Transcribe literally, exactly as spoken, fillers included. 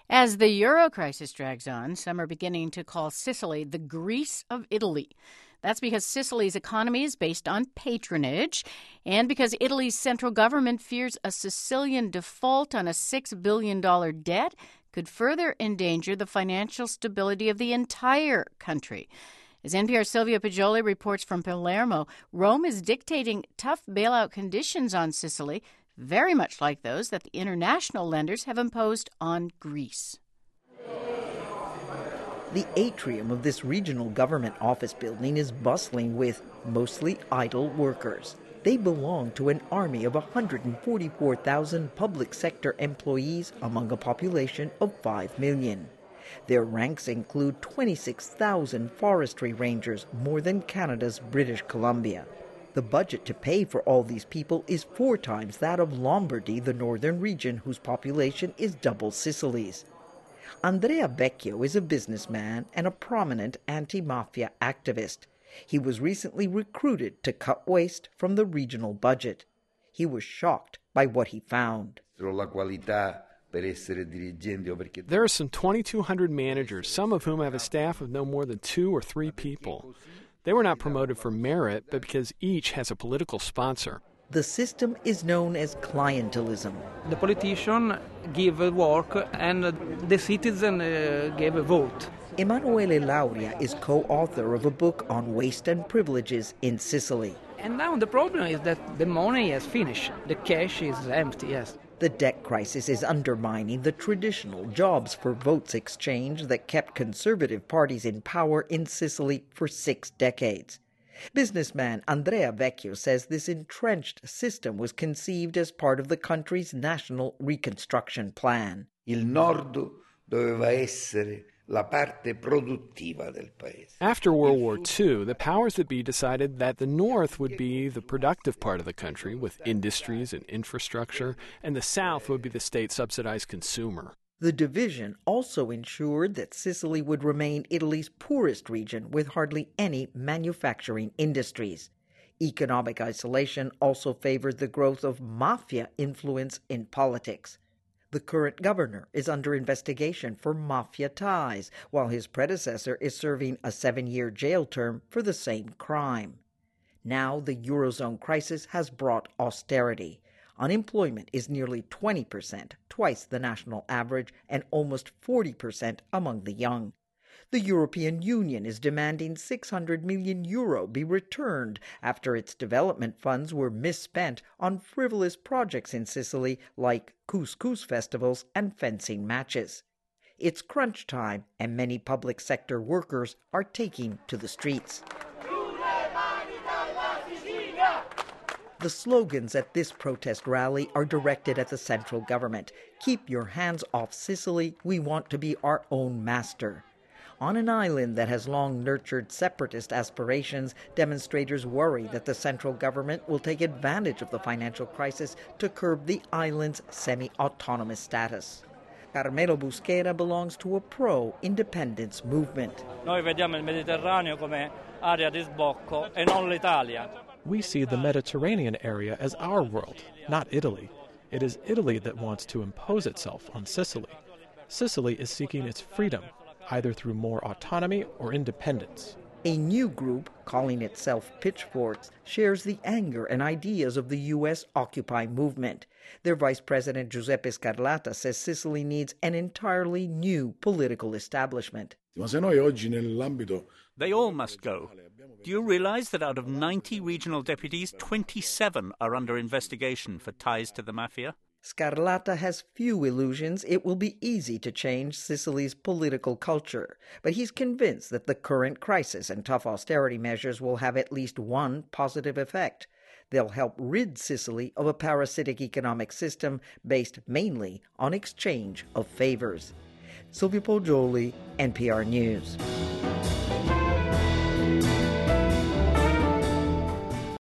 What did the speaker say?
As the euro crisis drags on, some are beginning to call Sicily the Greece of Italy. That's because Sicily's economy is based on patronage and because Italy's central government fears a Sicilian default on a six billion dollars debt could further endanger the financial stability of the entire country. As N P R's Silvia Poggioli reports from Palermo, Rome is dictating tough bailout conditions on Sicily, very much like those that the international lenders have imposed on Greece. The atrium of this regional government office building is bustling with mostly idle workers. They belong to an army of one hundred forty-four thousand public sector employees among a population of five million. Their ranks include twenty-six thousand forestry rangers, more than Canada's British Columbia. The budget to pay for all these people is four times that of Lombardy, the northern region whose population is double Sicily's. Andrea Vecchio is a businessman and a prominent anti-mafia activist. He was recently recruited to cut waste from the regional budget. He was shocked by what he found. There are some twenty-two hundred managers, some of whom have a staff of no more than two or three people. They were not promoted for merit, but because each has a political sponsor. The system is known as clientelism. The politician give work and the citizen uh, gave a vote. Emanuele Lauria is co-author of a book on waste and privileges in Sicily. And now the problem is that the money has finished. The cash is empty, yes. The debt crisis is undermining the traditional jobs for votes exchange that kept conservative parties in power in Sicily for six decades. Businessman Andrea Vecchio says this entrenched system was conceived as part of the country's national reconstruction plan. Il Nord doveva essere la parte produttiva del paese. After World War Two, the powers that be decided that the North would be the productive part of the country with industries and infrastructure, and the South would be the state-subsidized consumer. The division also ensured that Sicily would remain Italy's poorest region with hardly any manufacturing industries. Economic isolation also favored the growth of mafia influence in politics. The current governor is under investigation for mafia ties, while his predecessor is serving a seven-year jail term for the same crime. Now the Eurozone crisis has brought austerity. Unemployment is nearly twenty percent, twice the national average, and almost forty percent among the young. The European Union is demanding six hundred million euro be returned after its development funds were misspent on frivolous projects in Sicily like couscous festivals and fencing matches. It's crunch time, and many public sector workers are taking to the streets. The slogans at this protest rally are directed at the central government. Keep your hands off Sicily. We want to be our own master. On an island that has long nurtured separatist aspirations, demonstrators worry that the central government will take advantage of the financial crisis to curb the island's semi-autonomous status. Carmelo Busquera belongs to a pro-independence movement. Noi vediamo il Mediterraneo come area di sbocco e non l'Italia. We see the Mediterranean area as our world, not Italy. It is Italy that wants to impose itself on Sicily. Sicily is seeking its freedom, either through more autonomy or independence. A new group, calling itself Pitchforks, shares the anger and ideas of the U S Occupy movement. Their vice president Giuseppe Scarlatta says Sicily needs an entirely new political establishment. They all must go. Do you realize that out of ninety regional deputies, twenty-seven are under investigation for ties to the mafia? Scarlatta has few illusions it will be easy to change Sicily's political culture, but he's convinced that the current crisis and tough austerity measures will have at least one positive effect. They'll help rid Sicily of a parasitic economic system based mainly on exchange of favors. Silvia Poggioli, N P R News.